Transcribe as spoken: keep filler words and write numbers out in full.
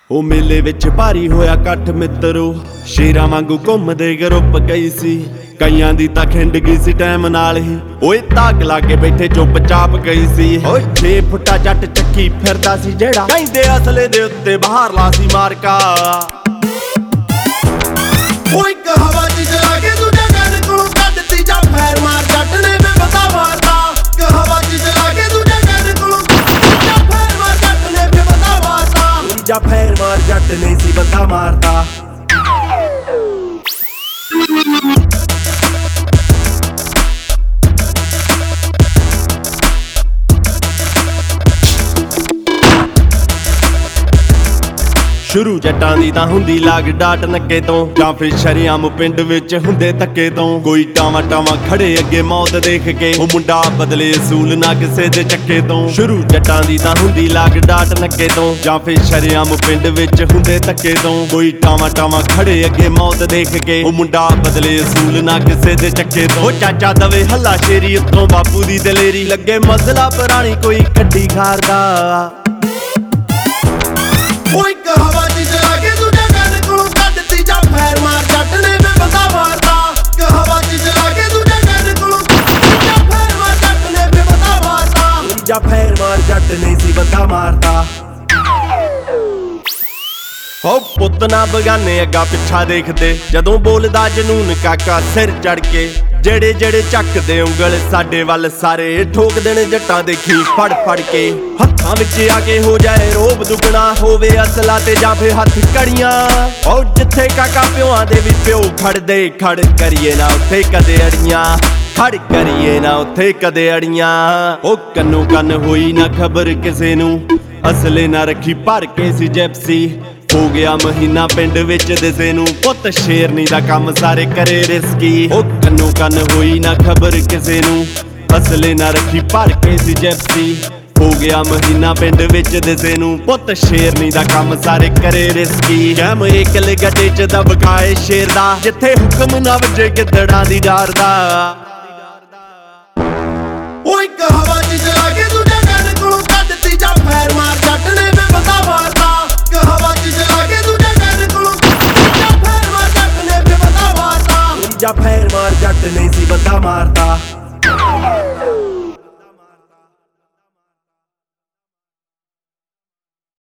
ਉਹ ਮੇਲੇ ਵਿੱਚ ਭਾਰੀ ਹੋਇਆ ਇਕੱਠ ਮਿੱਤਰੋ, ਸ਼ੇਰਾਂ ਵਾਂਗੂ ਘੁੰਮਦੇ ਗਰੁੱਪ ਗਈ ਸੀ। ਕਈਆਂ ਦੀ ਤਾਂ ਖਿੰਡ ਗਈ ਸੀ ਟਾਈਮ ਨਾਲ ਹੀ, ਓਏ ਧਾਕ ਲਾ ਕੇ ਬੈਠੇ ਚੁੱਪ ਚਾਪ ਗਈ ਸੀ। ਓਏ ਛੇ ਫੁੱਟਾ ਜੱਟ ਚੱਕੀ ਫਿਰਦਾ ਸੀ ਜਿਹੜਾ, ਕਹਿੰਦੇ ਅਸਲੇ ਦੇ ਉੱਤੇ ਬਾਹਰ ਲਾ ਸੀ ਮਾਰਕਾ। ਓਏ ਇੱਕ ਹਵਾ ਚ ਜਲਾ ਕੇ ਦੂਜੇ ਕੰਨ ਕੋਲੋਂ ਕੱਢਤੀ ਜਾਂ ਫੈਰ ਮਾਰ ਜੱਟ ਨੇ ਮੈਂ ਪਤਾ ਮਾਰਦਾ। ਇੱਕ ਹਵਾ ਚ ਜਲਾ ਕੇ ਦੂਜੇ ਕੰਨ ਕੋਲੋਂ ਜਾਂ ਫੈਰ ਮਾਰ ਜੱਟ ਨੇ ਮੈਂ ਪਤਾ ਮਾਰਦਾ। ਜਾਂ ਫੈਰ ਮਾਰ ਜੱਟ ਨੇ ਸੀ ਬੰਦਾ ਮਾਰਦਾ। ਸ਼ੁਰੂ ਜੱਟਾਂ ਦੀ ਤਾਂ ਹੁੰਦੀ ਲਾਗ ਡਾਟ ਨੱਕੇ ਤੋਂ, ਜਾਂ ਫਿਰ ਸ਼ਰਿਆਮ ਪਿੰਡ ਵਿੱਚ ਹੁੰਦੇ ਧੱਕੇ ਤੋਂ। ਕੋਈ ਟਾਵਾਂ ਟਾਵਾਂ ਖੜੇ ਅੱਗੇ ਮੌਤ ਦੇਖ ਕੇ, ਉਹ ਮੁੰਡਾ ਬਦਲੇ ਅਸੂਲ ਨਾ ਕਿਸੇ ਦੇ ਚੱਕੇ ਤੋਂ। ਸ਼ੁਰੂ ਜੱਟਾਂ ਦੀ ਤਾਂ ਹੁੰਦੀ ਲਾਗ ਡਾਟ ਨੱਕੇ ਤੋਂ, ਜਾਂ ਫਿਰ ਸ਼ਰਿਆਮ ਪਿੰਡ ਵਿੱਚ ਹੁੰਦੇ ਧੱਕੇ ਤੋਂ। ਕੋਈ ਟਾਵਾਂ ਟਾਵਾਂ ਖੜੇ ਅੱਗੇ ਮੌਤ ਦੇਖ ਕੇ, ਉਹ ਮੁੰਡਾ ਬਦਲੇ ਅਸੂਲ ਨਾ ਕਿਸੇ ਦੇ ਚੱਕੇ ਤੋਂ। ਉਹ ਚਾਚਾ ਦਵੇ ਹੱਲਾ ਸ਼ੇਰੀ ਉੱਤੋਂ ਬਾਪੂ ਦੀ ਦਲੇਰੀ, ਲੱਗੇ ਮਸਲਾ ਪੁਰਾਣੀ ਕੋਈ ਕੱਢੀ ਖਾਰਦਾ। ਓਏ ਇੱਕ ਹਵਾ ਚ ਜਲਾ ਕੇ ਦੂਜੇ ਕੰਨ ਕੋਲੋਂ ਕੱਢਤੀ ਜਾਂ ਫੈਰ ਮਾਰ ਜੱਟ ਨੇ ਮੈਂ ਬੰਦਾ ਮਾਰਦਾ। ਇੱਕ ਹਵਾ ਚ ਜਲਾ ਕੇ ਦੂਜੇ ਕੰਨ ਕੋਲੋਂ ਜਾਂ ਫੈਰ ਮਾਰ ਜੱਟ ਨੇ ਮੈਂ ਬੰਦਾ ਮਾਰਦਾ। ਜਾਂ ਫੈਰ ਮਾਰ ਜੱਟ ਨੇ ਸੀ ਬੰਦਾ ਮਾਰਦਾ। ਹੋ ਪੁੱਤ ਨਾ ਬਗਾਨੇ ਅੱਗਾ ਪਿੱਛਾ ਦੇਖਦੇ, ਜਦੋਂ ਬੋਲਦਾ ਜਨੂਨ ਕਾਕਾ ਸਿਰ ਚੜ ਕੇ। ਜਿਹੜੇ ਜਿਹੜੇ ਚੱਕਦੇ ਉਂਗਲ ਸਾਡੇ ਵੱਲ ਸਾਰੇ, ਠੋਕਦੇ ਨੇ ਜੱਟਾਂ ਦੇਖੀ ਫੜ ਫੜ ਕੇ। ਹੱਥਾਂ ਵਿੱਚ ਆ ਕੇ ਹੋ ਜਾਏ ਰੋਬ ਦੁੱਗਣਾ, ਹੋਵੇ ਅਸਲਾ ਤੇ ਜਾਂ ਫਿਰ ਹੱਥ ਕੜੀਆਂ। ਓ ਜਿੱਥੇ ਕਾਕਾ ਪਿਓਾਂ ਦੇ ਵੀ ਪਿਓ ਖੜਦੇ, ਖੜ ਕਰੀਏ ਨਾ ਉੱਥੇ ਕਦੇ ਅੜੀਆਂ, ਖੜ ਕਰੀਏ ਨਾ ਉੱਥੇ ਕਦੇ ਅੜੀਆਂ। ਓ ਕੰਨੋ ਕੰਨ ਹੋਈ ਨਾ ਖਬਰ ਕਿਸੇ ਨੂੰ, ਅਸਲੇ ਨਾ ਰੱਖੀ ਭਰ ਕੇ ਸੀ ਜੈਪਸੀ। ਹੋ ਗਿਆ ਮਹੀਨਾ ਪਿੰਡ ਵਿੱਚ ਦਿਸੇ ਨੂੰ, ਪੁੱਤ ਸ਼ੇਰਨੀ ਦਾ ਕੰਮ ਸਾਰੇ ਕਰੇ ਰਿਸਕੀ। ਉਹ ਕੰਨੋ ਕੰਨ ਹੋਈ ਨਾ ਖਬਰ ਕਿਸੇ ਨੂੰ, ਅਸਲੇ ਨਾ ਰੱਖੀ ਭਰ ਕੇ ਸੀ ਜੈਪਸੀ। ਹੋ ਗਿਆ ਮਹੀਨਾ ਪਿੰਡ ਵਿੱਚ ਦਿਸੇ ਨੂੰ, ਪੁੱਤ ਸ਼ੇਰਨੀ ਦਾ ਕੰਮ ਸਾਰੇ ਕਰੇ ਰਿਸਕੀ। ਕੈਮ ਇਕਲੇ ਗੱਡੇ ਚ ਦਬਕਾਏ ਸ਼ੇਰ ਦਾ, ਜਿੱਥੇ ਹੁਕਮ ਨਾ ਵੱਜੇ ਗਿੱਦੜਾਂ ਦੀ ਡਾਰ ਦਾ। ਓਏ ਇੱਕ ਹਵਾ ਚ ਜਲਾ ਕੇ ਦੂਜੇ ਕੰਨ ਕੋਲੋਂ ਕੱਢਤੀ ਜਾਂ ਫੈਰ ਮਾਰ ਜੱਟ ਨੇ ਮੈਂ ਬੰਦਾ ਮਾਰਦਾ। ਇੱਕ ਹਵਾ ਚ ਜਲਾ ਕੇ ਦੂਜੇ ਕੰਨ ਕੋਲੋਂ ਜਾਂ ਫੈਰ ਮਾਰ ਜੱਟ ਨੇ ਮੈਂ ਬੰਦਾ ਮਾਰਦਾ। ਜਾਂ ਫੈਰ ਮਾਰ ਜੱਟ ਨੇ ਸੀ ਬੰਦਾ ਮਾਰਦਾ।